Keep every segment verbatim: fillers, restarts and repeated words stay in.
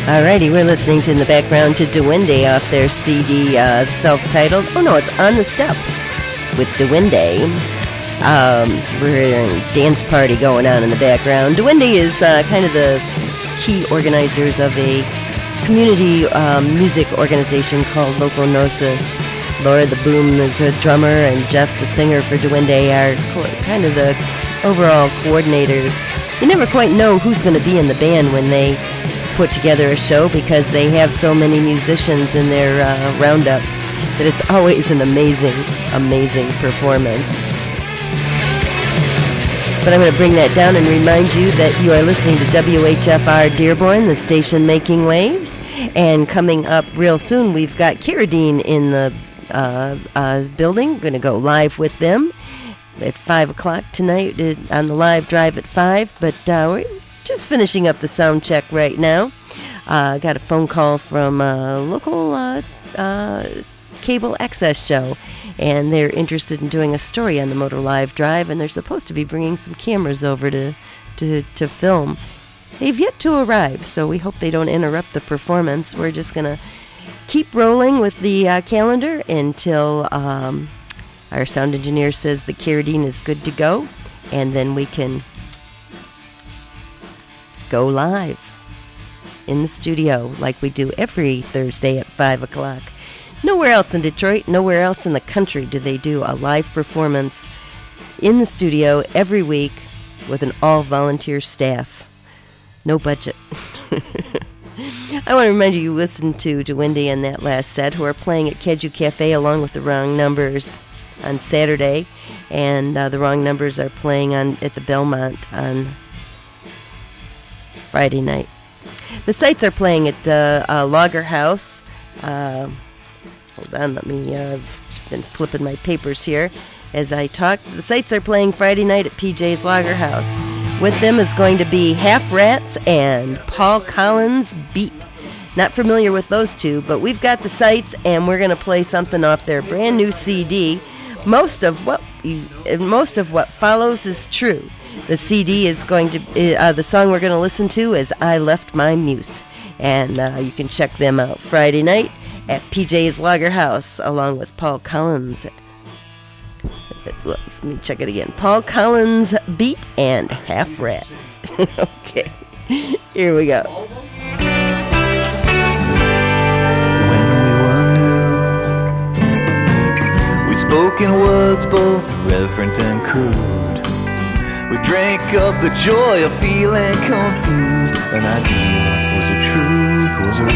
Alrighty, we're listening to in the background to Dewinde off their C D, uh, self-titled. Oh no, it's On the Steps with Dewinde. Um, we're in a dance party going on in the background. Dewinde is uh, kind of the key organizers of a community um, music organization called Loco Gnosis. Laura the Boom is her drummer, and Jeff the singer for Dewinde are co- kind of the overall coordinators. You never quite know who's going to be in the band when they put together a show because they have so many musicians in their uh, roundup that it's always an amazing, amazing performance. But I'm going to bring that down and remind you that you are listening to W H F R Dearborn, the station making waves. And coming up real soon, we've got Carradine in the uh, uh, building. Going to go live with them at five o'clock tonight on the live drive at five. But uh, we're just finishing up the sound check right now. Uh, got a phone call from a local uh, uh, cable access show, and they're interested in doing a story on the Moto Live Drive, and they're supposed to be bringing some cameras over to, to, to film. They've yet to arrive, so we hope they don't interrupt the performance. We're just going to keep rolling with the uh, calendar until um, our sound engineer says the Carradine is good to go, and then we can go live in the studio like we do every Thursday at five o'clock. Nowhere else in Detroit, nowhere else in the country do they do a live performance in the studio every week with an all-volunteer staff. No budget. I want to remind you, you listened to Dewinde in that last set, who are playing at Keju Cafe along with the Wrong Numbers on Saturday, and uh, the Wrong Numbers are playing on at the Belmont on Friday night. The Sights are playing at the uh, Lager House. Uh, hold on, let me, uh, been flipping my papers here as I talk. The Sights are playing Friday night at P J's Lager House. With them is going to be Half Rats and Paul Collins Beat. Not familiar with those two, but we've got the Sights, and we're going to play something off their brand new C D. Most of what you, most of what follows is true. The C D is going to, uh, the song we're going to listen to is I Left My Muse. And uh, you can check them out Friday night at P J's Lager House along with Paul Collins. Let me check it again. Paul Collins Beat and Half Rats. Okay, here we go. When we were new, we spoke in words both reverent and crude. We drank up the joy of feeling confused. An idea was a truth, was a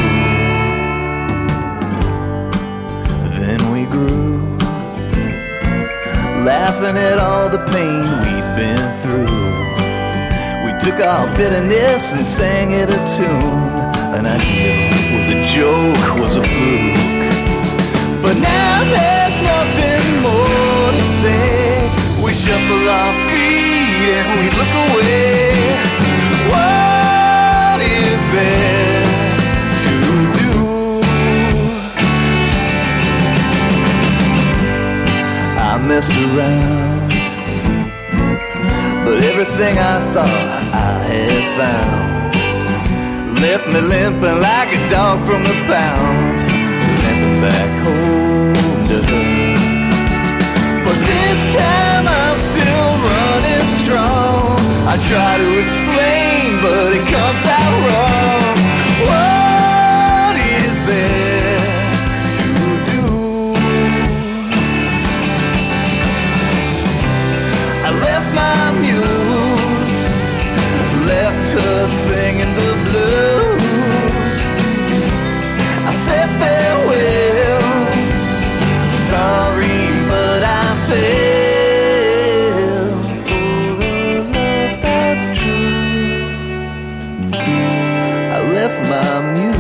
rule. Then we grew, laughing at all the pain we'd been through. We took our bitterness and sang it a tune. An idea was a joke, was a fluke. But now there's nothing more to say. We shuffle our feet and we look away. What is there to do? I messed around, but everything I thought I had found left me limping like a dog from the pound, limping back home to her. But this time I'm still running strong. I try to explain, but it comes out wrong. What is there to do? I left my muse, left her singing the blues. I said farewell, sorry, but I failed. My muse.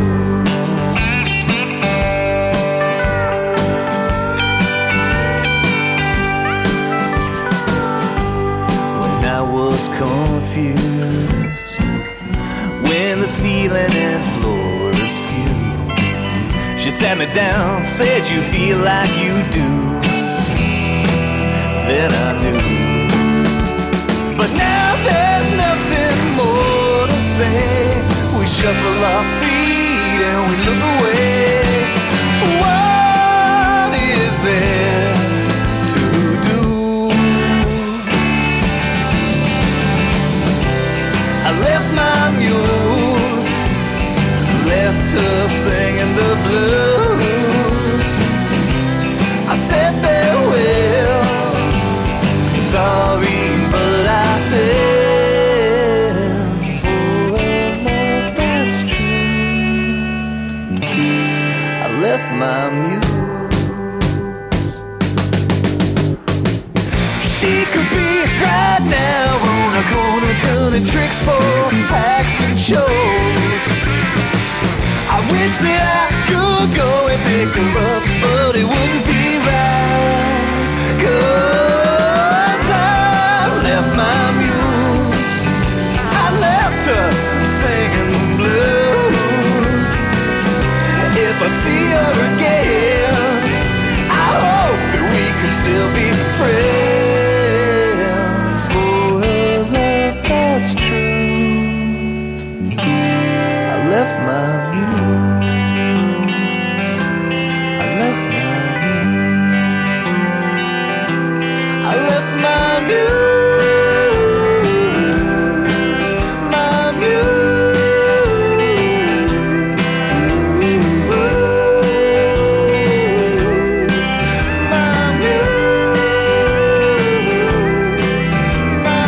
When I was confused, when the ceiling and floor were askew, she sat me down, said you feel like you do. Then I knew, but now there's nothing more to say. We shuffle our feet we look away. What is there to do? I left my muse, left her singing the blues. I said farewell, sorry, but I fell for a love that's true. I left my muse. She could be right now on a corner turning tricks for hacks and shows. I wish that I could go and pick her up, but it wouldn't be right, 'cause I left my muse, I left her singing the blues. If I see her again, I hope that we can still be friends. For a love that's true, I left my muse. I left my muse. I left my muse. My muse. My muse. My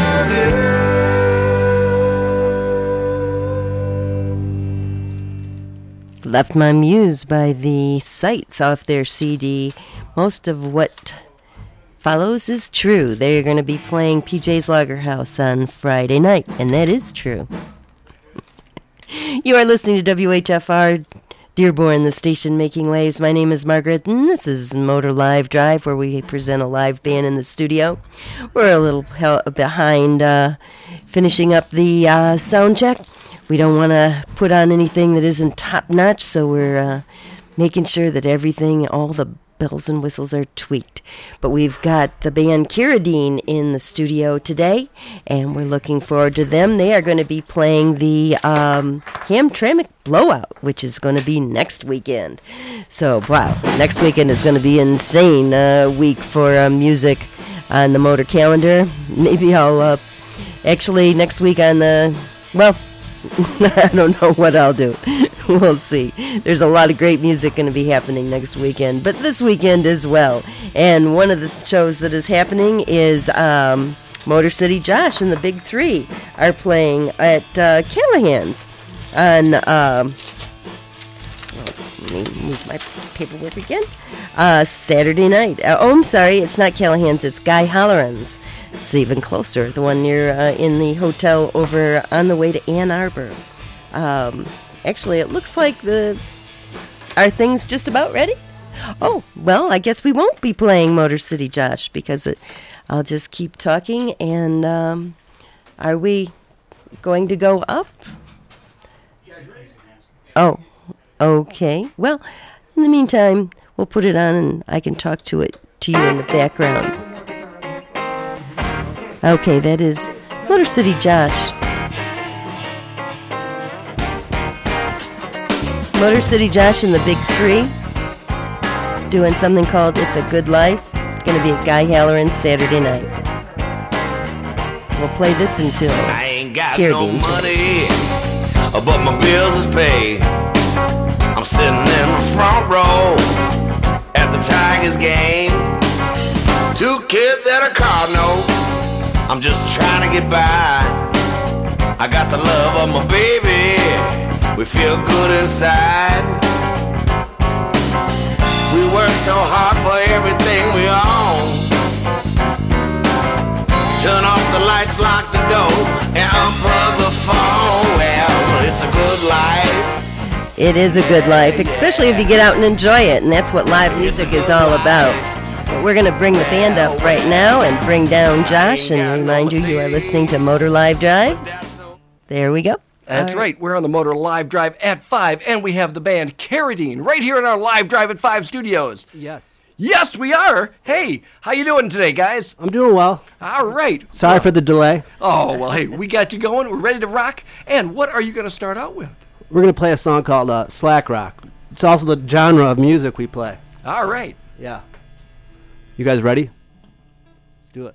muse. Left My Muse by the Sights off their C D. Most of what follows is true. They're going to be playing P J's Lager House on Friday night, and that is true. You are listening to W H F R Dearborn, the station making waves. My name is Margaret, and this is Motor Live Drive, where we present a live band in the studio. We're a little hel- behind uh, finishing up the uh, sound check. We don't want to put on anything that isn't top-notch, so we're uh, making sure that everything, all the bells and whistles are tweaked. But we've got the band Kiradine in the studio today, and we're looking forward to them. They are going to be playing the um, Hamtramck Blowout, which is going to be next weekend. So, wow, next weekend is going to be an insane uh, week for uh, music on the Motor calendar. Maybe I'll, uh, actually, next week on the, well, I don't know what I'll do. We'll see. There's a lot of great music going to be happening next weekend, but this weekend as well. And one of the shows that is happening is um, Motor City Josh and the Big Three are playing at uh, Callahan's on, um, let me move my paperwork again, uh, Saturday night. Uh, oh, I'm sorry, it's not Callahan's, it's Guy Halloran's. It's even closer, the one near uh, in the hotel over on the way to Ann Arbor. Um, actually, it looks like the are things just about ready? Oh, well, I guess we won't be playing Motor City Josh because it, I'll just keep talking. And um, are we going to go up? Oh, okay. Well, in the meantime, we'll put it on and I can talk to it to you in the background. Okay, that is Motor City Josh. Motor City Josh and the Big Three doing something called It's a Good Life. It's going to be at Guy Halloran's Saturday night. We'll play this until I ain't got Kiradine's no money, but my bills is paid. I'm sitting in the front row at the Tigers game. Two kids at a car note, I'm just trying to get by. I got the love of my baby, we feel good inside. We work so hard for everything we own. Turn off the lights, lock the door, and unplug the phone. Well, it's a good life. It is a good life, especially if you get out and enjoy it, and that's what live music is all about. But we're going to bring the band up right now and bring down Josh and remind you you are listening to Motor Live Drive. There we go. That's right. right. We're on the Motor Live Drive at five, and we have the band Kiradine right here in our Live Drive at five studios. Yes. Yes, we are. Hey, how you doing today, guys? I'm doing well. All right. Sorry well, for the delay. Oh, well, hey, we got you going. We're ready to rock. And what are you going to start out with? we're going to play a song called uh, Slack Rock. It's also the genre of music we play. All right. Yeah. You guys ready? Let's do it.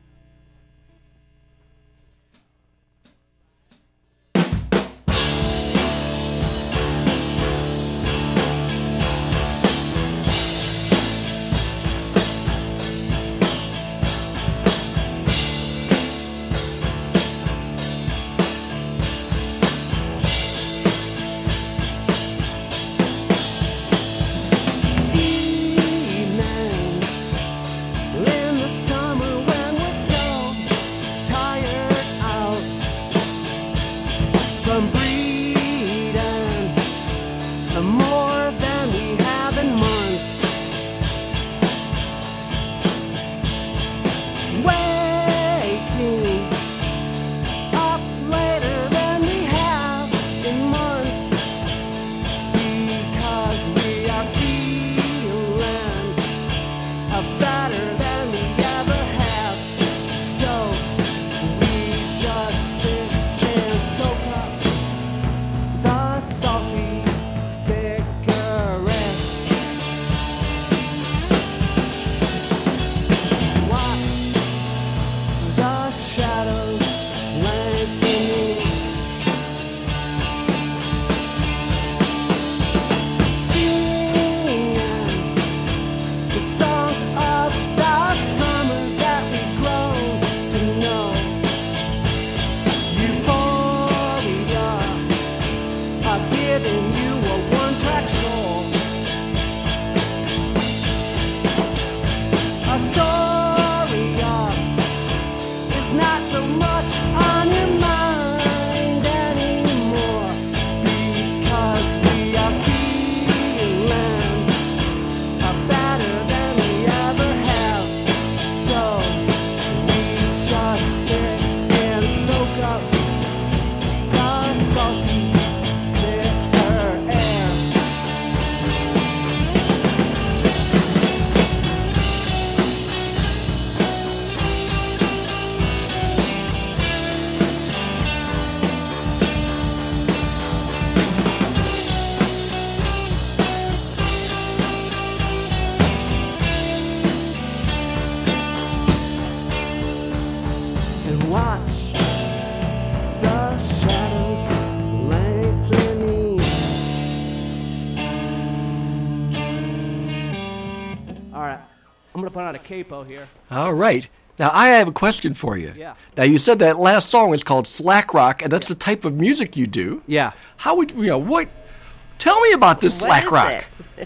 Put on a capo here. All right. Now, I have a question for you. Yeah. Now, you said that last song is called Slack Rock, and that's yeah. the type of music you do. Yeah. How would, you know, what? Tell me about this what Slack Rock.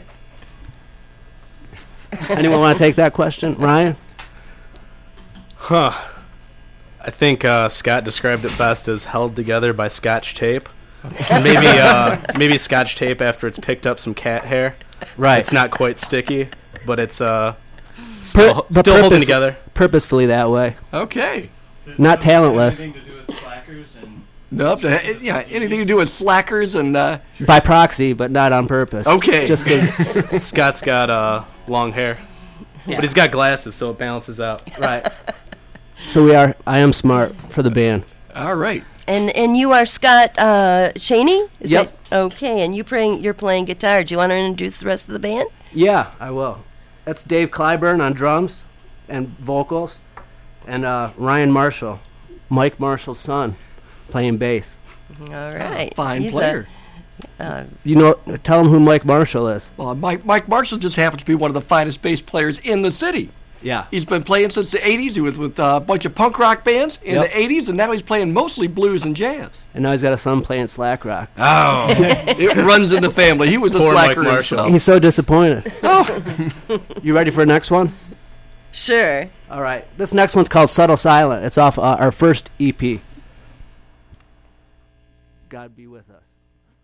Anyone want to take that question? Ryan? Huh. I think uh, Scott described it best as held together by Scotch tape. maybe uh, maybe Scotch tape after it's picked up some cat hair. Right. It's not quite sticky, but it's... uh. Still, Pur- still purpose, holding together. Purposefully that way. Okay. Does Not talentless. Anything to do with slackers and Nope. Uh, yeah, anything to do with slackers and... Uh, By proxy, but not on purpose. Okay. Just 'cause- Scott's got uh, long hair. Yeah. But he's got glasses, so it balances out. Right. So we are... I am smart for the band. all right. And and you are Scott uh, Cheney? Is Yep. that- okay, and you playing, you're playing guitar. Do you want to introduce the rest of the band? Yeah, I will. That's Dave Clyburn on drums and vocals, and uh, Ryan Marshall, Mike Marshall's son, playing bass. All right. Fine He's player. A, uh, You know, tell him who Mike Marshall is. Well, Mike, Mike Marshall just happens to be one of the finest bass players in the city. Yeah. He's been playing since the eighties. He was with a bunch of punk rock bands in Yep. the eighties, and now he's playing mostly blues and jazz. And now he's got a son playing slack rock. Oh, it runs in the family. He was a Poor Mike slacker Marshall. himself. He's so disappointed. Oh. You ready for the next one? sure. All right. This next one's called Subtle Silent. It's off uh, our first E P. God be with us.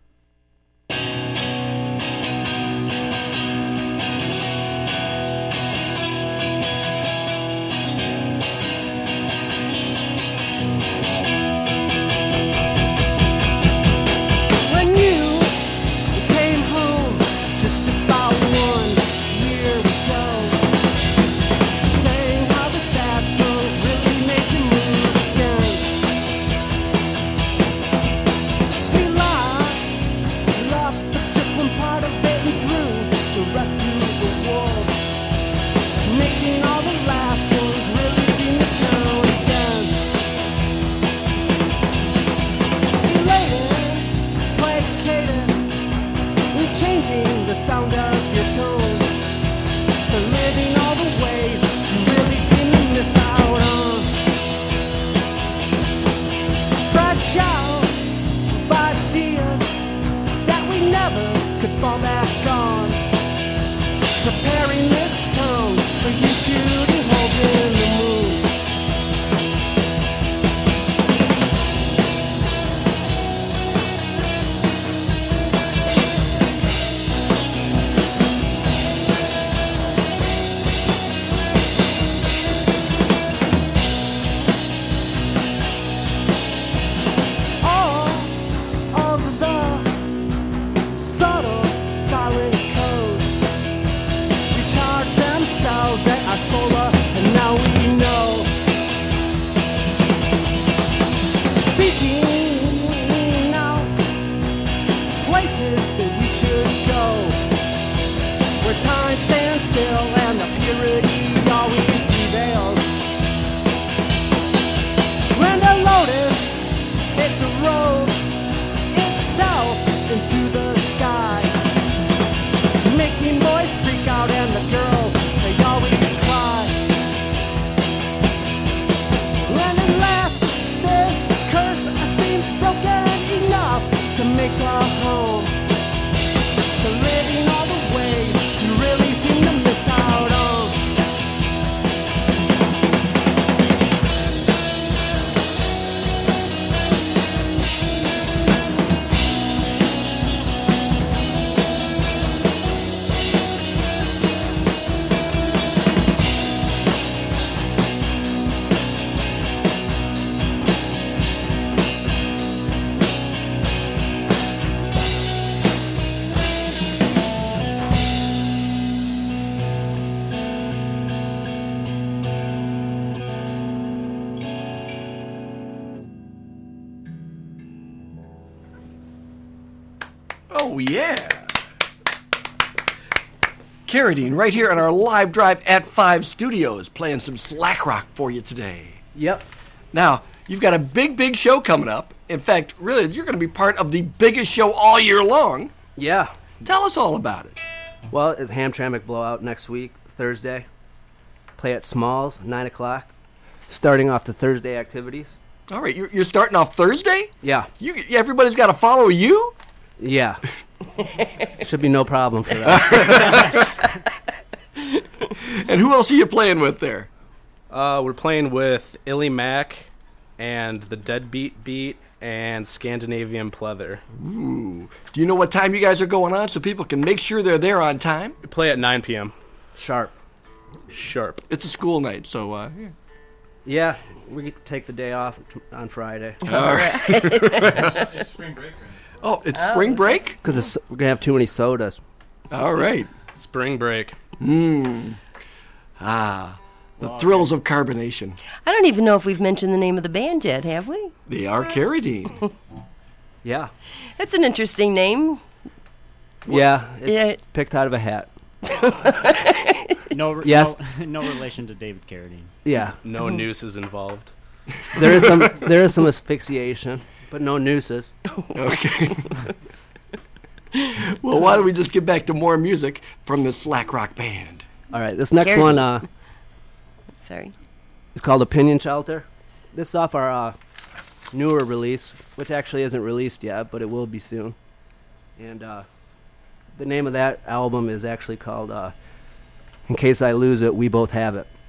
When you came home just about one year ago, saying how the sad songs really made you move again, we laughed Oh, yeah. Carradine, right here on our live drive at five studios, playing some slack rock for you today. Yep. Now, you've got a big, big show coming up. In fact, really, you're going to be part of the biggest show all year long. Yeah. Tell us all about it. Well, it's Hamtramck Blowout next week, Thursday. Play at Smalls, nine o'clock. Starting off the Thursday activities. All right, you're, you're starting off Thursday? Yeah. You, everybody's got to follow you? Yeah. Should be no problem for that. And who else are you playing with there? Uh, we're playing with Illy Mac and the Deadbeat Beat and Scandinavian Pleather. Ooh. Do you know what time you guys are going on so people can make sure they're there on time? We play at nine p.m. Sharp. Sharp. It's a school night, so uh, yeah. Yeah, we get to take the day off t- on Friday. All right. It's spring break right now. Oh, it's spring break? Because we're going to have too many sodas. All right. Spring break. Mmm. Ah, the thrills of carbonation. I don't even know if we've mentioned the name of the band yet, have we? They are Carradine. Yeah. That's an interesting name. Yeah, it's Yeah. picked out of a hat. No, re- Yes. no, no relation to David Carradine. Yeah. No nooses involved. There is some there is some asphyxiation, but no nooses. Okay. Well, why don't we just get back to more music from the Slack Rock Band? All right, this next Carradine. one uh, Sorry. is called Opinion Shelter. This is off our uh, newer release, which actually isn't released yet, but it will be soon. And uh, the name of that album is actually called uh, In Case I Lose It, We Both Have It.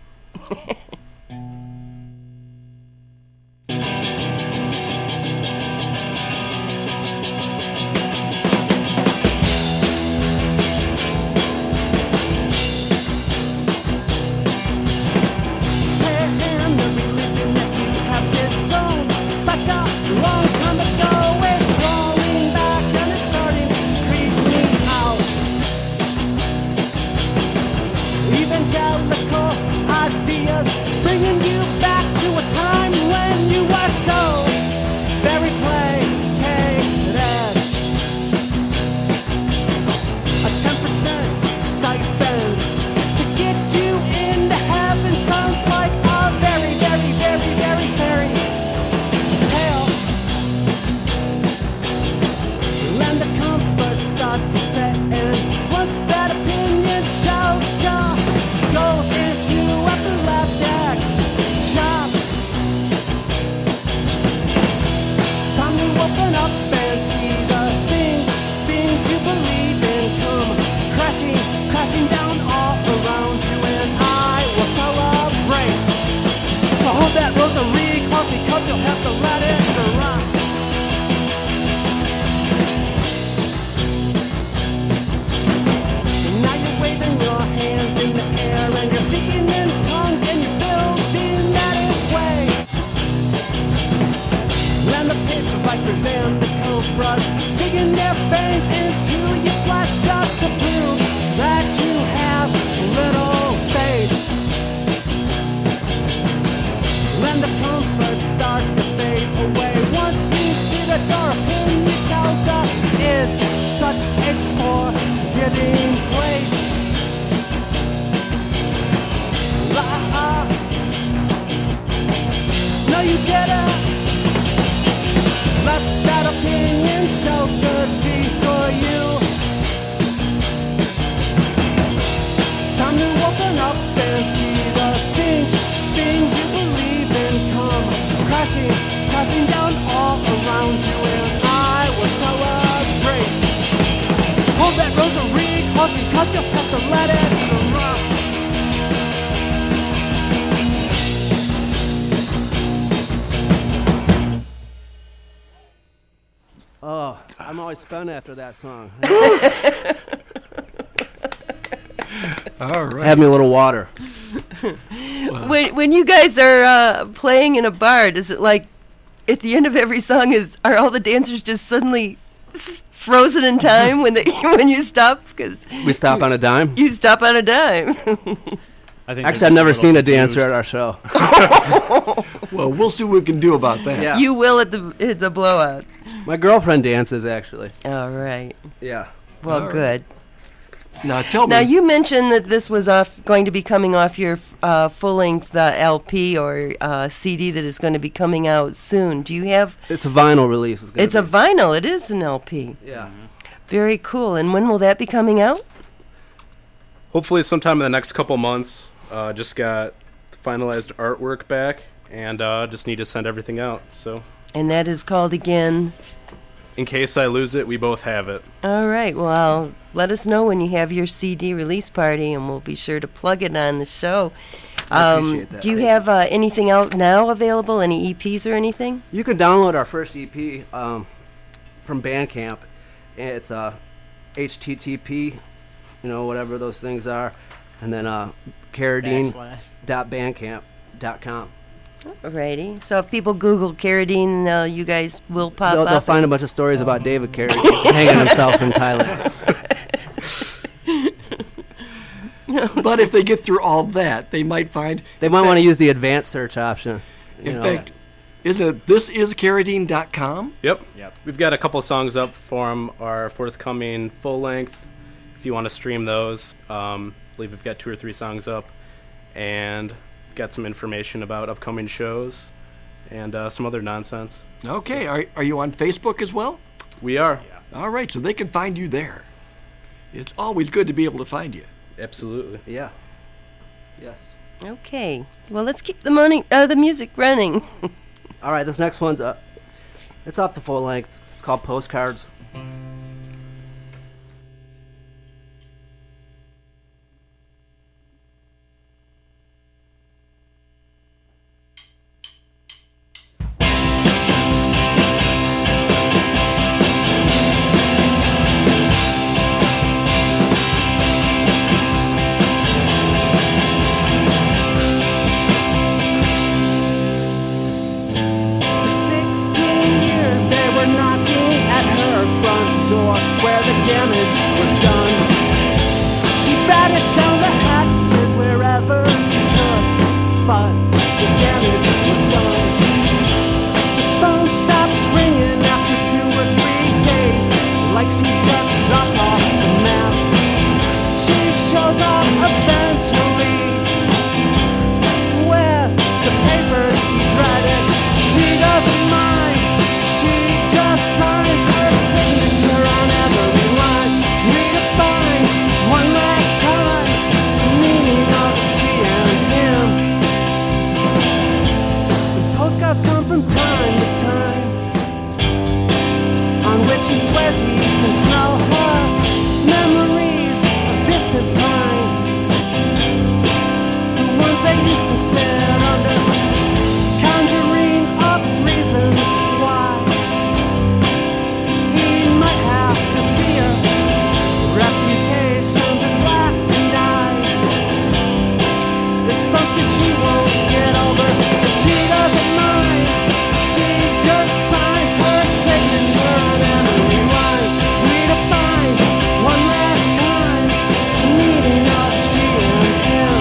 Evangelical ideas bringing you back to a time when you were so very placated. A ten percent stipend to get you into heaven sounds like a very, very, very, very fairy tale. And the comfort starts to set in once that opinion shelter goes into epileptic shock. It's time to open up and see the things, things you believe in come crashing, crashing down all around you, and I will celebrate. So hold that rosary close because you'll have to let it drop. Now you're waving your hands in the air and you're speaking in tongues and you're building that is way. And the paper writers and the cobras digging their fangs into your flesh just to prove that you have little faith. And the comfort starts to fade away once you see that your opinion shelter is such a forgiving place. Ah, no, you didn't. Let that opinion shelter be for you. It's time to open up and see the things, things you believe in come crashing, crashing down all around you, and I will celebrate. Hold that rosary close because you'll have to let it rock. Oh, I'm always spun after that song. All right. Have me a little water. When when you guys are uh, playing in a bar, does it like at the end of every song is are all the dancers just suddenly s- frozen in time when they when you stop because We stop on a dime. you stop on a dime? I think Actually, I've never seen a dancer at our show. Well, we'll see what we can do about that. Yeah. You will at the at the blowout. My girlfriend dances, actually. All right. Yeah. Well, All right. good. Now tell Now, me. you mentioned that this was off going to be coming off your uh, full-length uh, L P or uh, C D that is going to be coming out soon. Do you have? It's a vinyl release. It's, gonna It's a be. vinyl. It is an L P. Yeah. Very cool. And when will that be coming out? Hopefully sometime in the next couple months. Uh, just got finalized artwork back, and uh, just need to send everything out. So And that is called again. in case I lose it, we both have it. All right. Well, let us know when you have your C D release party, and we'll be sure to plug it on the show. I Um, appreciate that. do you Thank have uh, anything out now available? Any E Ps or anything? You can download our first E P um, from Bandcamp. And it's uh, H T T P, you know, whatever those things are, and then uh, carradine Backslash. dot bandcamp dot com. Alrighty. So if people Google Carradine, uh, you guys will pop They'll, up. they'll find a and- bunch of stories about David Carradine hanging himself in Thailand. But if they get through all that, they might find. They might want to use the advanced search option. You In know. fact, isn't it this is carradine dot com? Yep. Yep. We've got a couple songs up from our forthcoming full length. If you want to stream those, um, I believe we've got two or three songs up, and got some information about upcoming shows and uh, some other nonsense. Okay. Are are you on Facebook as well? We are. All right, so they can find you there. It's always good to be able to find you. Absolutely. Yeah. Yes. Okay. Well, let's keep the money, uh, the music running. All right, this next one's uh, it's off the full length. It's called Postcards. For sixteen years they were knocking at her front door where the damage was done. She batted down the hatches wherever she could, but the damage was done. The phone stops ringing after two or three days, like she just dropped off the map. She shows up eventually with the papers dreaded. She doesn't mind. She just signs her signature on every line. Redefine one last time the meaning of she and him. The postcards come from time to time, on which he swears he can smell her memories of distant pine. The ones they used to sit under, conjuring up reasons why he might have to see her. Reputations of black and eyes is something she won't get over, but she doesn't mind. She just signs her signature on every line. Redefine one last time the meaning of she and him.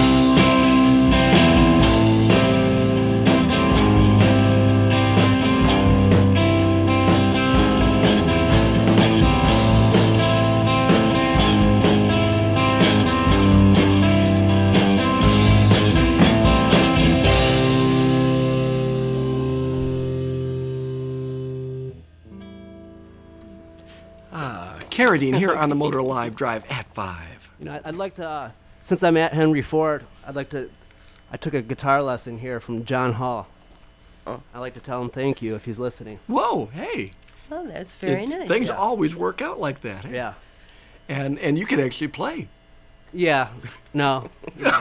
Ah, Carradine here on the Motor Live Drive at five. You know, I'd- I'd like to, uh, since I'm at Henry Ford, I'd like to, I took a guitar lesson here from John Hall. I'd like to tell him thank you if he's listening. Whoa, hey. Oh, that's very It- nice. Things Yeah. always work out like that. Hey? Yeah. And and you can actually play. Yeah. No.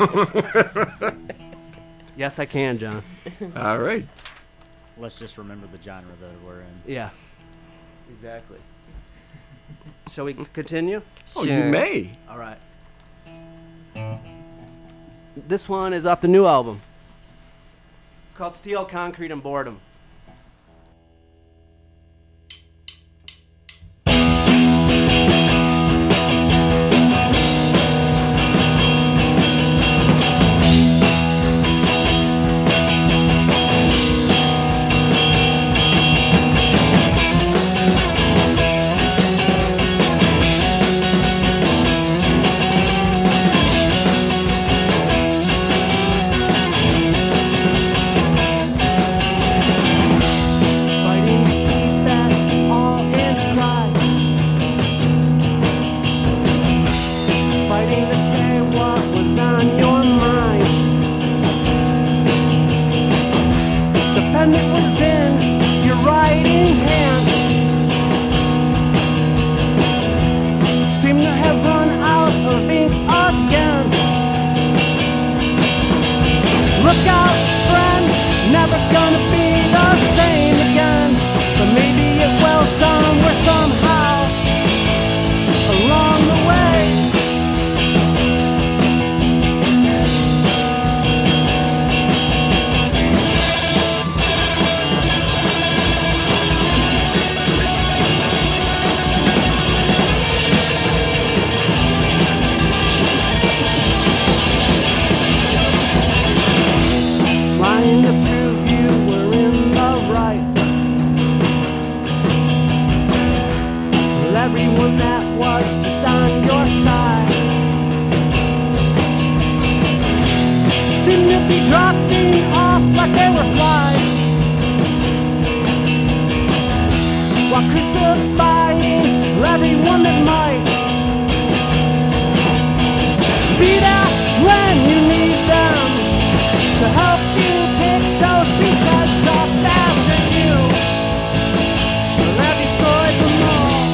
Yes, I can, John. All right. Let's just remember the genre that we're in. Yeah. Exactly. Shall we c- continue? Oh, you Sure. may. All right. This one is off the new album. It's called Steel, Concrete, and Boredom. is in your writing hand. Seem to have run out of ink again. Look out, friend, never gonna be the same again. But maybe it will somewhere, somehow, along the way. Trying to prove you were in the right. Well, everyone that was just on your side seemed to be dropping off like they were flies, while crucifying everyone that might be there when you need them to help you pick those pieces up after you. Well, I've destroyed them all.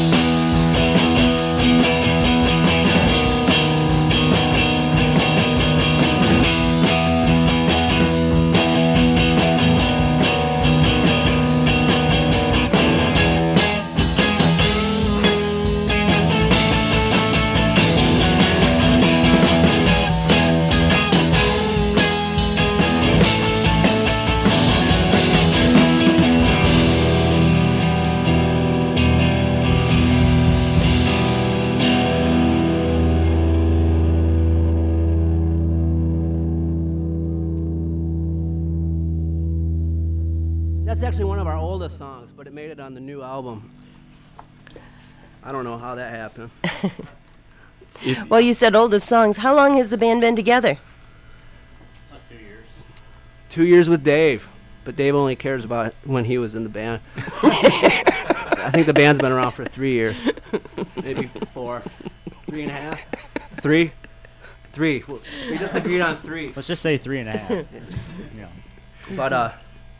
That's actually one of our oldest songs, but it made it on the new album. I don't know how that happened. Well, you said oldest songs. How long has the band been together? Like two years. Two years with Dave, but Dave only cares about when he was in the band. I think the band's been around for three years, maybe four, three and a half, three, three. We just agreed on three. Let's just say three and a half. Yeah. But uh,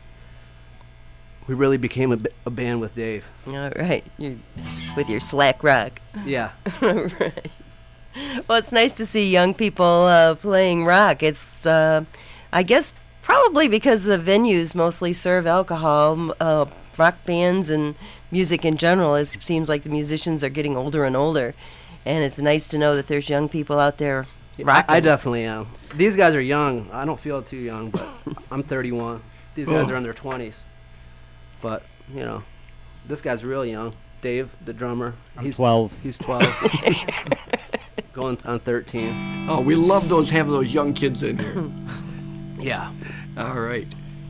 we really became a, b- a band with Dave. All right, you with your slack rock. Yeah. Right. Well, it's nice to see young people uh, playing rock. It's, uh, I guess, probably because the venues mostly serve alcohol. Uh, rock bands and music in general, it seems like the musicians are getting older and older, and it's nice to know that there's young people out there rocking. I, I definitely am. These guys are young. I don't feel too young, but I'm thirty-one. These guys are in their twenties. But, you know, this guy's real young. Dave, the drummer. I'm he's twelve. He's twelve. Going on thirteen. Oh, we love those having those young kids in here. Yeah. All right.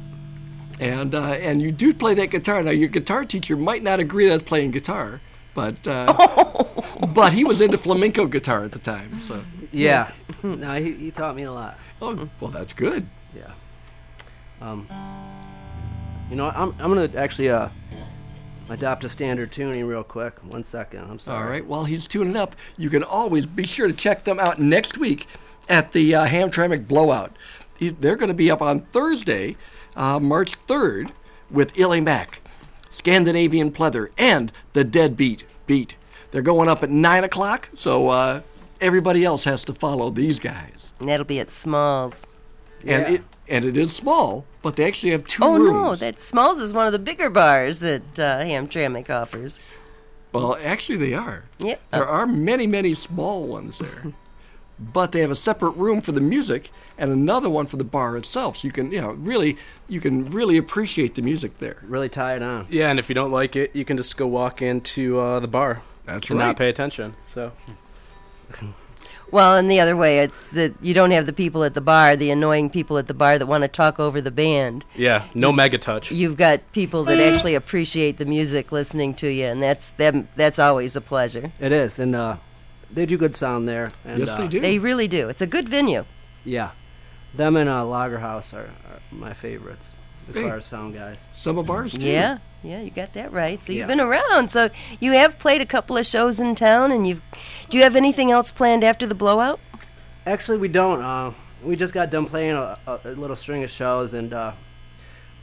And uh, and you do play that guitar. Now, your guitar teacher might not agree that's playing guitar, but uh, but he was into flamenco guitar at the time. So Yeah. No, he, he taught me a lot. oh, well, that's good. Yeah. Um, you know, I'm I'm gonna actually uh adopt a standard tuning real quick. One second. I'm sorry. All right. While he's tuning up, you can always be sure to check them out next week at the uh, Hamtramck Blowout. He, they're going to be up on Thursday, uh, March third, with Illy Mac, Scandinavian Pleather, and the Deadbeat Beat. They're going up at nine o'clock, so uh, everybody else has to follow these guys. And that'll be at Smalls. And Yeah. it and it is small, but they actually have two Oh, rooms. no, that Smalls is one of the bigger bars that uh, Hamtramck offers. Well, actually, they are. Yep. There are many, many small ones there. But they have a separate room for the music and another one for the bar itself. So you can, you know, really, you can really appreciate the music there. Really tie it on. Yeah, and if you don't like it, you can just go walk into uh, the bar. That's and right. not pay attention. So Well, and the other way, it's that you don't have the people at the bar, the annoying people at the bar that want to talk over the band. yeah, no mega touch. You've got people that actually appreciate the music listening to you, and that's them. That's always a pleasure. It is, and uh, they do good sound there. And, Yes, uh, they do. They really do. It's a good venue. Yeah, them and uh, Lagerhouse are, are my favorites as Hey. far as sound guys. Some of ours, too. Yeah, yeah, you got that right. So you've Yeah. been around. So you have played a couple of shows in town, and you do you have anything else planned after the blowout? Actually, we don't. Uh, we just got done playing a, a, a little string of shows, and uh,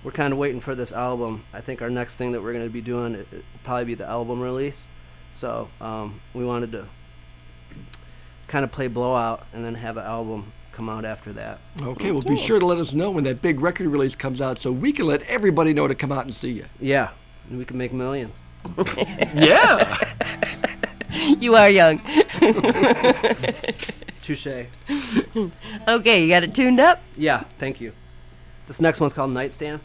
we're kind of waiting for this album. I think our next thing that we're going to be doing it, it will probably be the album release. So um, we wanted to kind of play Blowout and then have an album come out after that. Okay, well, be sure to let us know when that big record release comes out so we can let everybody know to come out and see you. Yeah, and we can make millions. Yeah! You are young. Touche. Okay, you got it tuned up? Yeah, thank you. This next one's called Nightstand.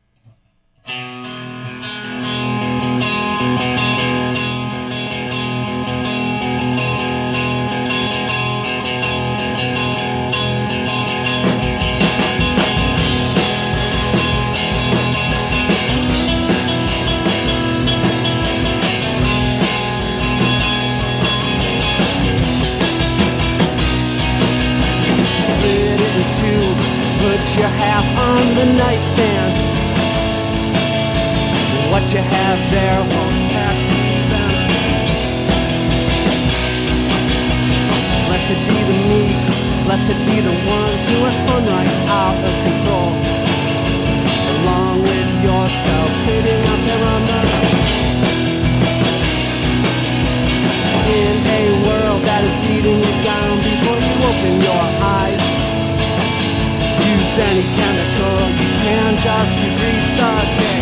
You have on the nightstand. What you have there won't have to even. Blessed be the meek, blessed be the ones who are spun right out of control, along with yourself sitting up there on the in a world that is beating you down before you open your eyes. Use any chemical you can just to greet the day.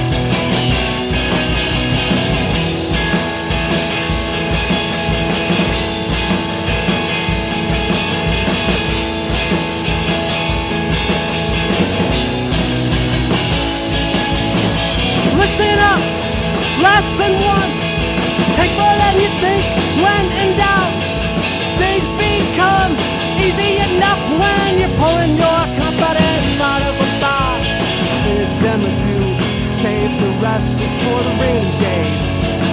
Listen up, lesson one. Take more than you think when in doubt. Things become easy enough when you're pulling your confidence out of a box. Bid them adieu, save the rest just for the rainy days.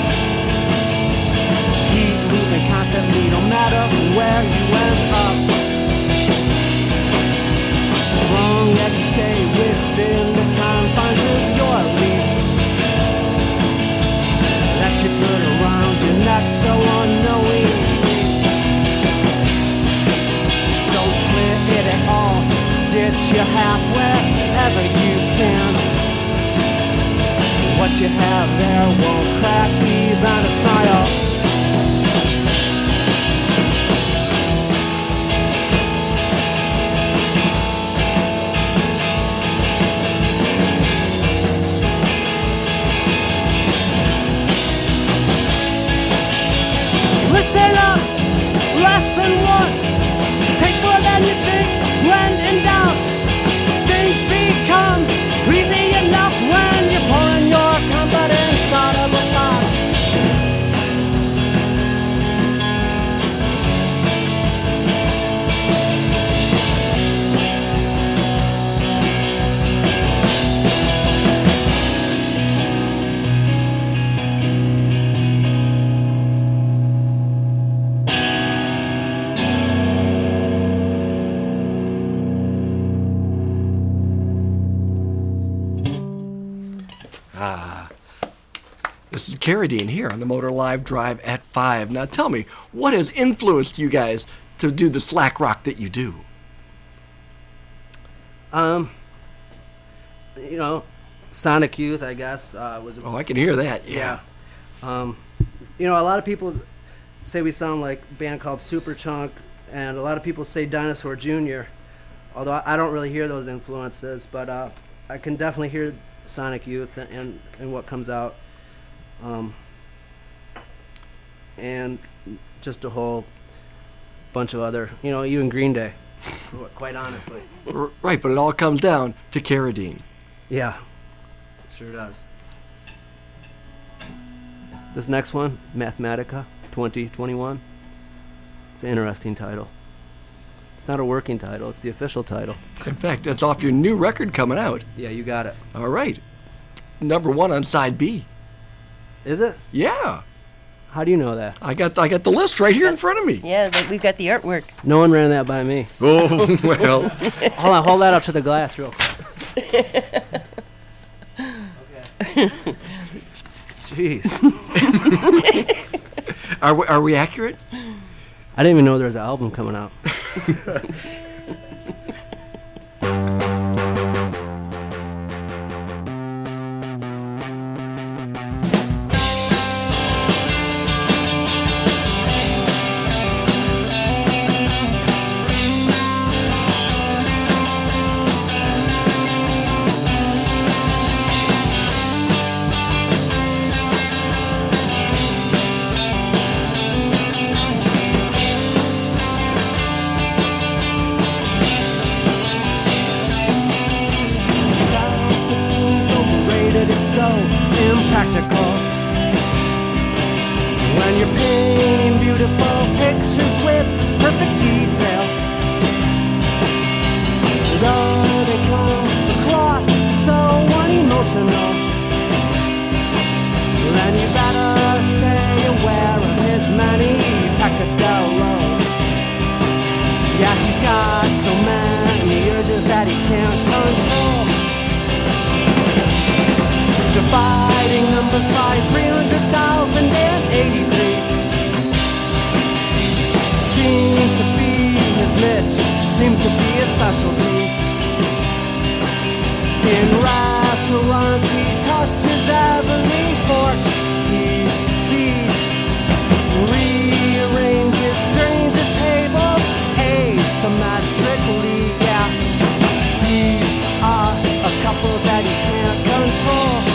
Keep moving constantly, no matter where you end up. As long as you stay within the confines of your leash. That you put around your neck so unknowing. It at all, ditch your half wherever you can. What you have there won't crack even a smile. Listen up, lesson one. Take more than you think when in doubt. Things become easy enough when you're pouring your confidence out of a box. This is Carradine here on the Motor Live Drive at five. Now tell me, what has influenced you guys to do the slack rock that you do? Um, you know, Sonic Youth, I guess, uh, was. A, oh, I can hear that. Yeah. yeah. Um, you know, a lot of people say we sound like a band called Superchunk, and a lot of people say Dinosaur Junior Although I don't really hear those influences, but uh, I can definitely hear Sonic Youth and and, and what comes out. Um, and just a whole bunch of other, you know, you and Green Day, quite honestly. Right, but it all comes down to Carradine. Yeah, it sure does. This next one, Mathematica twenty twenty-one. It's an interesting title. It's not a working title, it's the official title. In fact, that's off your new record coming out. Yeah, you got it. All right. Number one on side B. Is it? Yeah. How do you know that? I got I got the list right here in front of me. Yeah, we've got the artwork. No one ran that by me. Oh, well. Hold on, hold that up to the glass real quick. Okay. Jeez. Are we, are we accurate? I didn't even know there was an album coming out. that it's so impractical. When you're painting beautiful pictures with perfect detail, though they come across so unemotional, then you better stay aware of his many peccadillos. Yeah, he's got so many urges that he can't control. Dividing numbers by three hundred thousand eighty-three seems to be his niche, seems to be his specialty. In restaurants he touches every fork he sees, rearranges strangers' tables asymmetrically. Yeah, these are a couple that he can't control.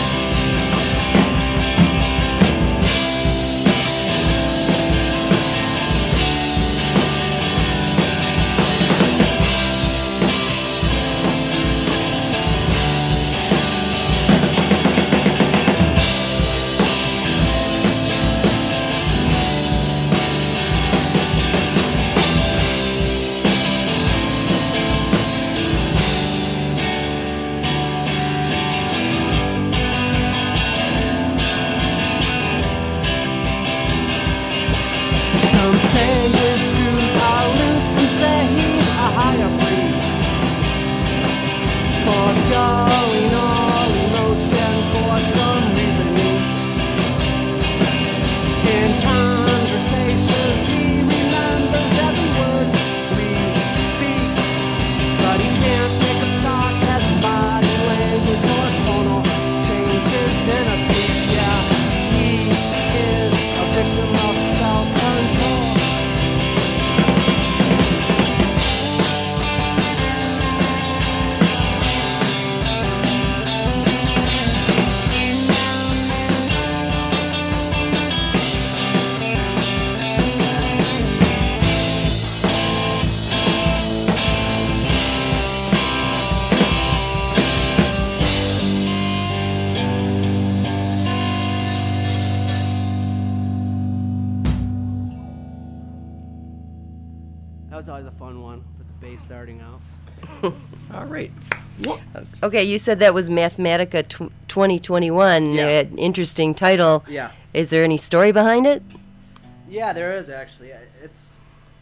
That was always a fun one with the bass starting out. All right. Well, Okay, you said that was Mathematica tw- twenty twenty-one. Yeah. Uh, interesting title. Yeah. Is there any story behind it? Yeah, there is actually. It's,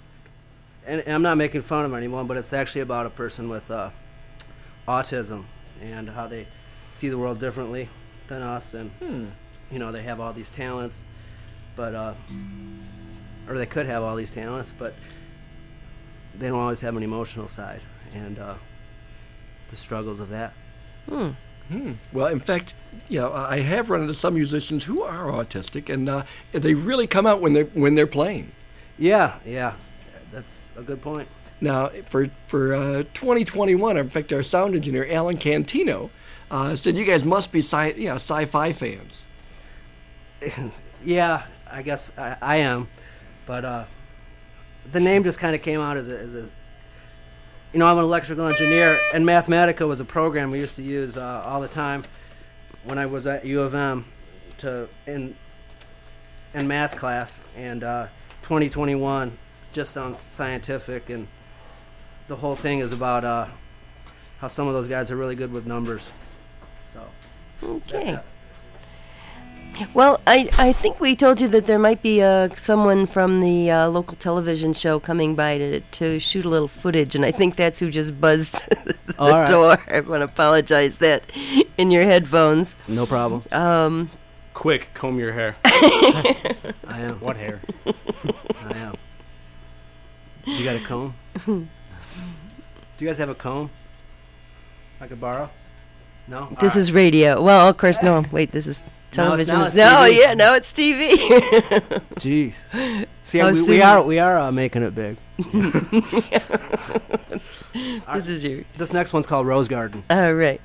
and, and I'm not making fun of anyone, but it's actually about a person with uh, autism and how they see the world differently than us, and Hmm. you know, they have all these talents, but uh, or they could have all these talents, but they don't always have an emotional side, and uh, the struggles of that. Hmm. Hmm. Well, in fact, you know, I have run into some musicians who are autistic, and uh, they really come out when they're when they're playing. Yeah, yeah, that's a good point. Now, for for uh, twenty twenty-one, in fact, our sound engineer Alan Cantino uh, said you guys must be sci- you know, sci-fi fans. Yeah, I guess I, I am, but uh, the name just kind of came out as a, as a, you know, I'm an electrical engineer, and Mathematica was a program we used to use uh, all the time when I was at U of M to in in math class, and uh, twenty twenty-one it just sounds scientific, and the whole thing is about uh, how some of those guys are really good with numbers. So that's Okay. it. Well, I, I think we told you that there might be uh, someone from the uh, local television show coming by to to shoot a little footage, and I think that's who just buzzed the All right. door. I want to apologize that in your headphones. No problem. Um, Quick, comb your hair. I am. What hair? I am. You got a comb? Do you guys have a comb I could borrow? No? this is radio. Well, of course, no. Wait, this is Now it's- television. now it's no, T V. yeah, now it's T V. Jeez. See, How we, soon- we are we are uh, making it big. This is your. This next one's called Rose Garden. All right.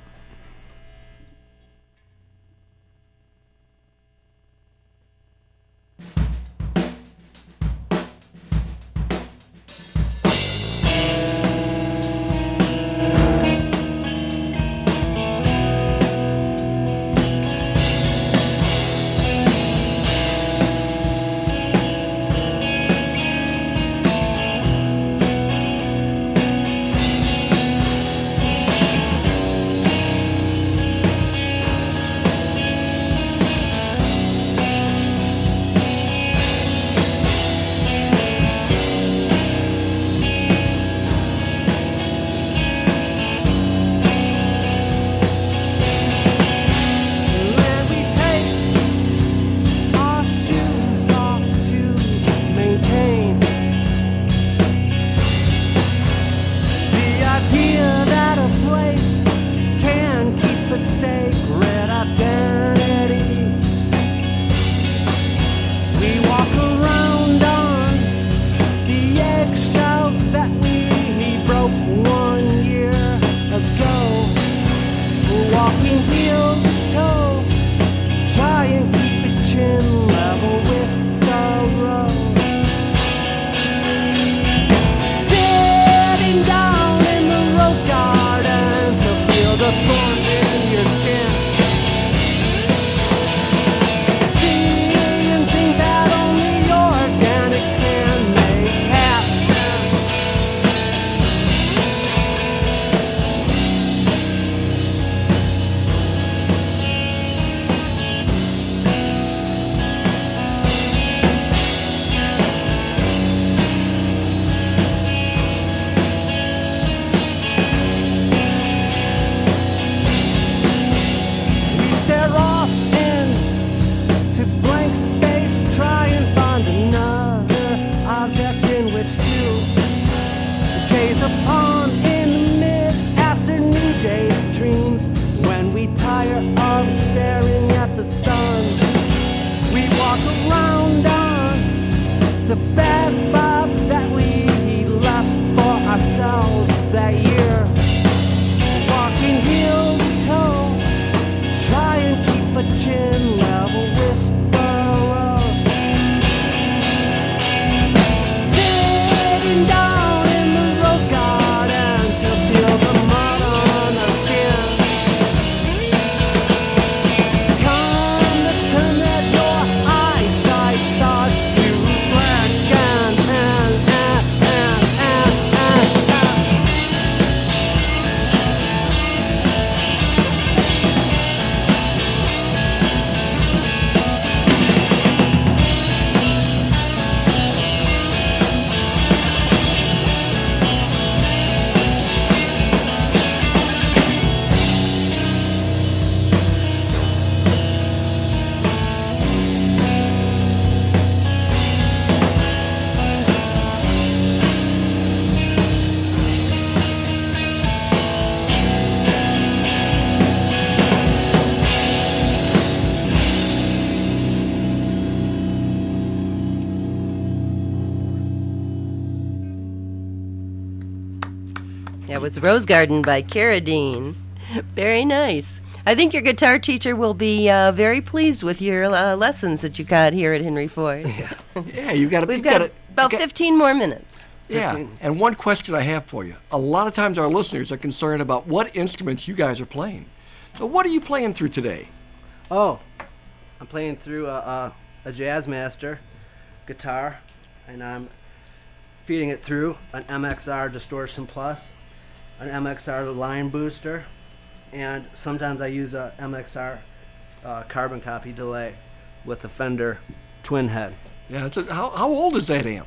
That was Rose Garden by Carradine. Very nice. I think your guitar teacher will be uh, very pleased with your uh, lessons that you got here at Henry Ford. Yeah, yeah you got to. We've got, got about got, fifteen more minutes. Yeah, fifteen. And one question I have for you. A lot of times our listeners are concerned about what instruments you guys are playing. So what are you playing through today? Oh, I'm playing through a, a, a Jazzmaster guitar, and I'm feeding it through an M X R Distortion Plus, an M X R line booster, and sometimes I use a M X R uh, carbon copy delay with a Fender twin head. Yeah, it's a, how, how old is that amp?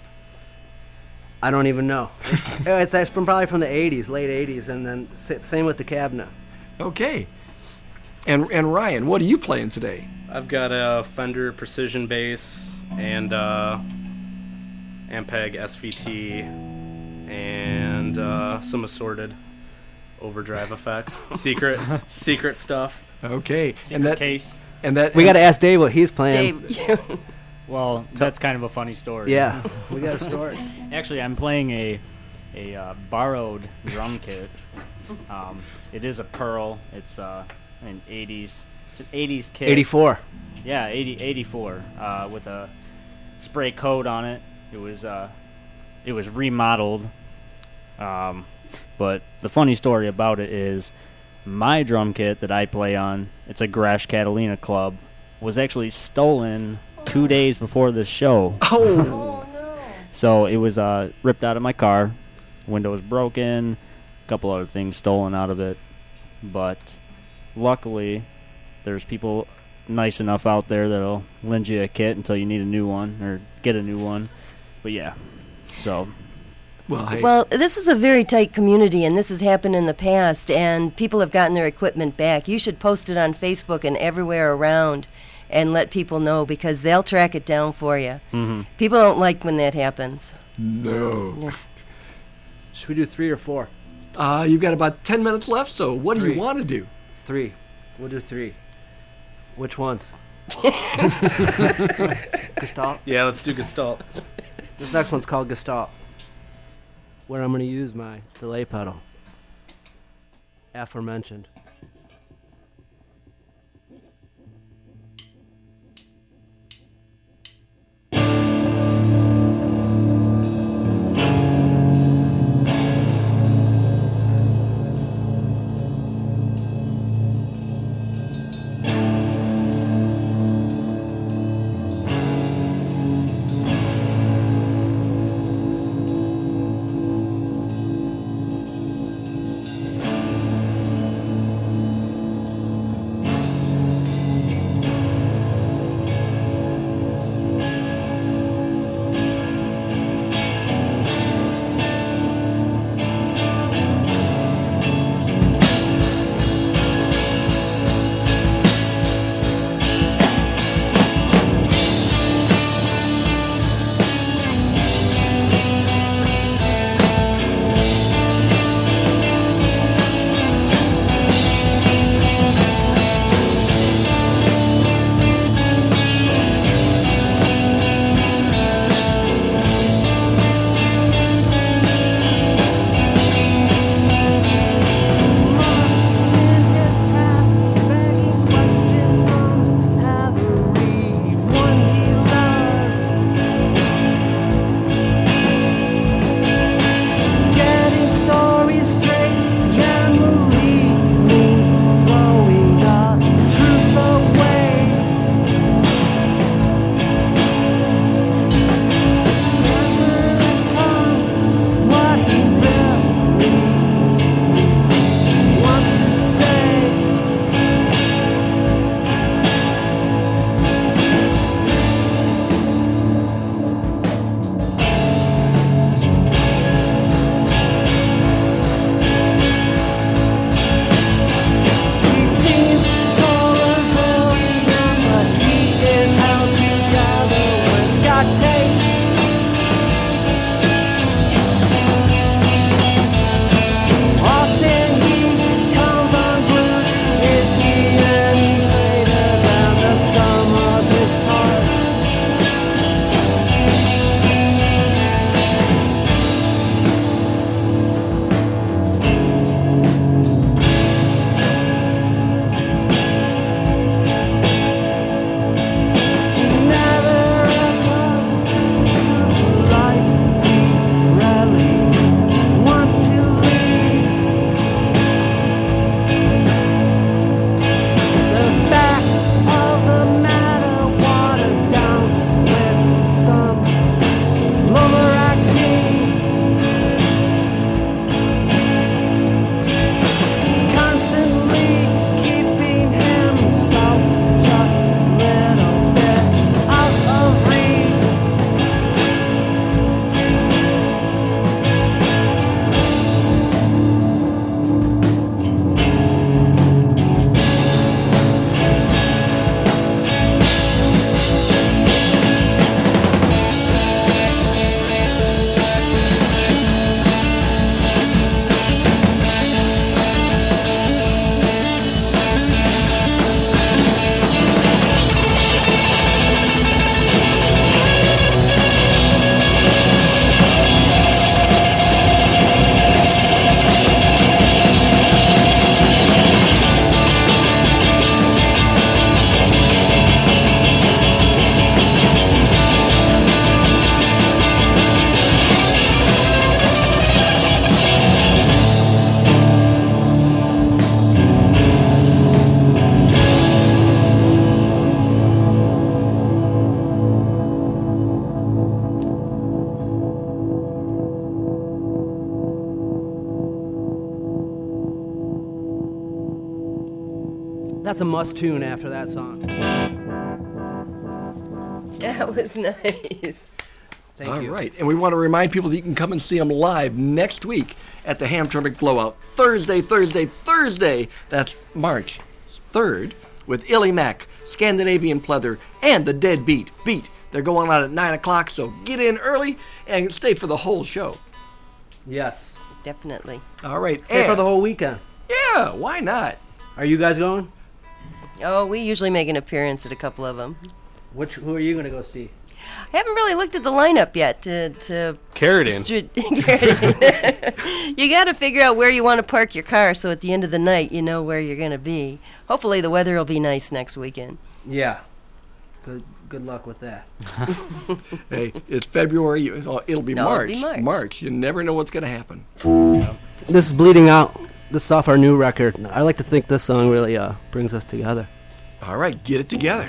I don't even know. It's, it's, it's from probably from the eighties, late eighties, and then s- same with the cabinet. Okay. And and Ryan, what are you playing today? I've got a Fender Precision Bass and uh, Ampeg S V T and uh, some assorted overdrive effects, secret secret stuff. Okay. Secret and that case. and that We got to ask Dave what he's playing. Dave, you, Well, that's kind of a funny story. Yeah, we got a story. Actually, I'm playing a a uh, borrowed drum kit. Um, it is a Pearl. It's uh, an eighties. It's an eighties kit. eighty-four. Yeah, eighty, eighty-four. Uh, with a spray coat on it. It was uh, it was remodeled. Um, but the funny story about it is, my drum kit that I play on, it's a Grash Catalina Club, was actually stolen two days before the show. Oh. So it was uh, ripped out of my car. Window was broken. A couple other things stolen out of it. But luckily, there's people nice enough out there that'll lend you a kit until you need a new one or get a new one. But yeah, so Well, hey, well, this is a very tight community, and this has happened in the past, and people have gotten their equipment back. You should post it on Facebook and everywhere around and let people know, because they'll track it down for you. mhm. People don't like when that happens. no. Should we do three or four? Uh, you've got about ten minutes left, so what do you Three. want to do? Three. We'll do three. Which ones? Gestalt. Yeah, let's do Gestalt. This next one's called Gestalt, where I'm going to use my delay pedal, aforementioned. That's a must tune after that song. That was nice. Thank All you. right, and we want to remind people that you can come and see them live next week at the Hamtramck Blowout. Thursday, Thursday, Thursday. That's March third with Illy Mac, Scandinavian Pleather, and the Dead Beat. Beat. They're going on at nine o'clock, so get in early and stay for the whole show. Yes. Definitely. All right. Stay for and- the whole weekend. Yeah, why not? Are you guys going? Oh, we usually make an appearance at a couple of them. Which who are you going to go see? I haven't really looked at the lineup yet to to Carradine. St- Carradine. You got to figure out where you want to park your car, so at the end of the night, you know where you're going to be. Hopefully, the weather will be nice next weekend. Yeah. Good good luck with that. Hey, it's February. you- oh, It'll be No, it'll March. be March. March. You never know what's going to happen. This is Bleeding Out. This is off our new record. I like to think this song really uh, brings us together. All right, get it together.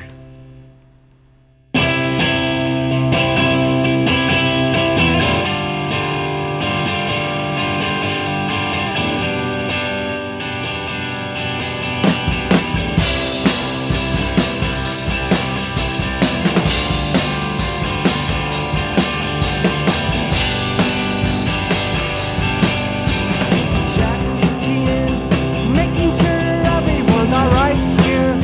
Checking in, making sure everyone's alright here.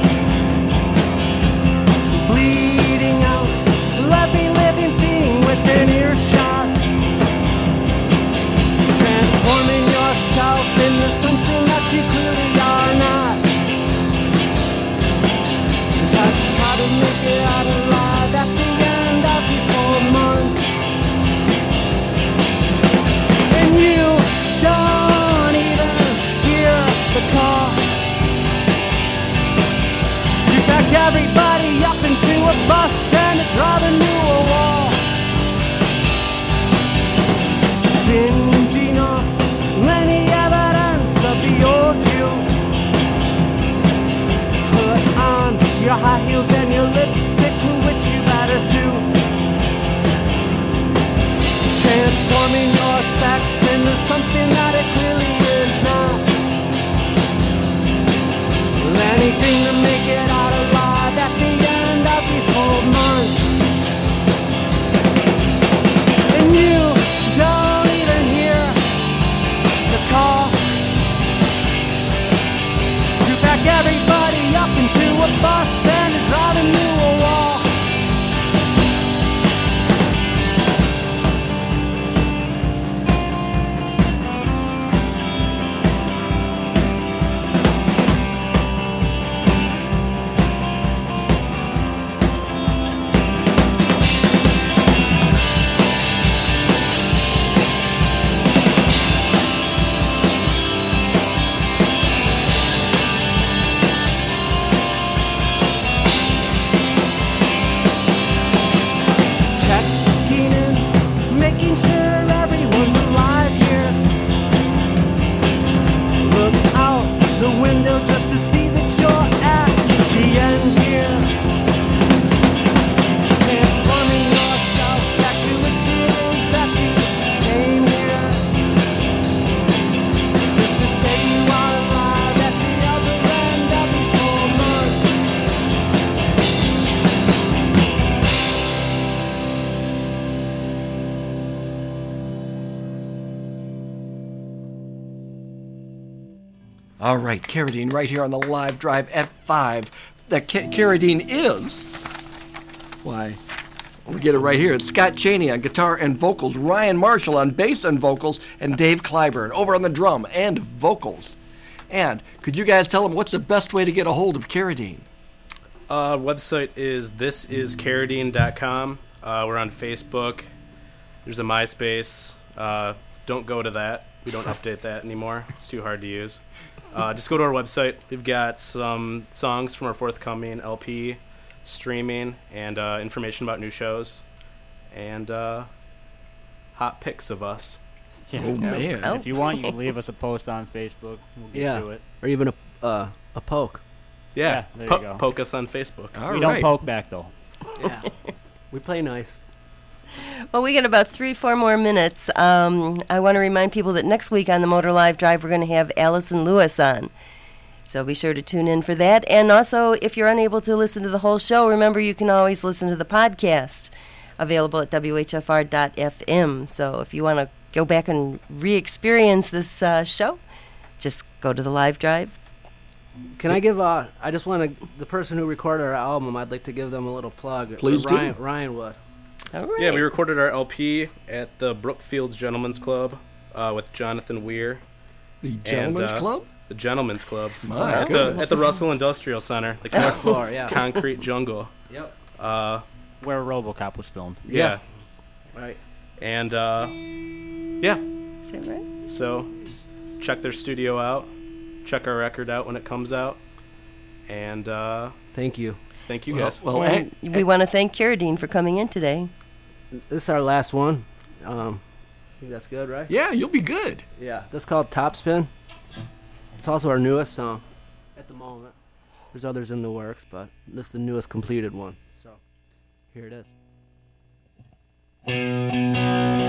Bleeding out, every living being within earshot. Transforming yourself into something that you clearly are not. Just try to make it out alive at the end of these four months. And you don't even hear the call to back everybody up into a bus and to drive into a wall. Singeing off any evidence of the old you. Put on your high heels and your lipstick, to which you better sue. Transforming your sex into something that it clearly is not. With anything to make it out alive at the end of these cold months. And you don't even hear the call to pack everybody up into a bus and to drive into a wall. Checking in, making sure everyone's alive here. Look out the window just to see that you're at the end here. Transforming yourself back to the tears that you came here. Just to say you are alive at the other end of these four months. All right, Carradine right here on the live drive at five. That Ca- Carradine is, why, we get it right here. It's Scott Chaney on guitar and vocals, Ryan Marshall on bass and vocals, and Dave Clyburn over on the drum and vocals. And could you guys tell them what's the best way to get a hold of Carradine? Uh, website is this is carradine dot com. Uh, we're on Facebook. There's a MySpace. Uh, don't go to that. We don't update that anymore. It's too hard to use. Uh, just go to our website. We've got some songs from our forthcoming L P, streaming, and uh, information about new shows, and uh, hot pics of us. Yeah. Oh, man. And if you want, you can leave us a post on Facebook. We'll get Yeah. to it. Or even a uh, a poke. Yeah, Yeah, there po- you go. poke us on Facebook. All we right. don't poke back, though. Yeah. We play nice. Well, we got about three, four more minutes. Um, I want to remind people that next week on the Motor Live Drive, we're going to have Allison Lewis on. So be sure to tune in for that. And also, if you're unable to listen to the whole show, remember you can always listen to the podcast, available at W H F R dot F M. So if you want to go back and re-experience this uh, show, just go to the live drive. Can I give, uh, I just want to, the person who recorded our album, I'd like to give them a little plug. Please do. Ryan, Ryan Wood. All right. Yeah, we recorded our L P at the Brookfields Gentlemen's Club uh, with Jonathan Weir. The Gentlemen's and, uh, Club? The Gentlemen's Club. My at, the, goodness. at the Russell Industrial Center. The Fourth con- floor, yeah. concrete jungle. Yep. Uh, Where RoboCop was filmed. yeah. Right. And, uh, yeah. Is that right? So, check their studio out. Check our record out when it comes out. And, uh, Thank you. thank you Well, guys. well, And and- we want to thank Carradine for coming in today. This is our last one. Um, I think that's good, right? yeah, you'll be good. Yeah. This is called Topspin. It's also our newest song at the moment. There's others in the works, but this is the newest completed one. So, here it is.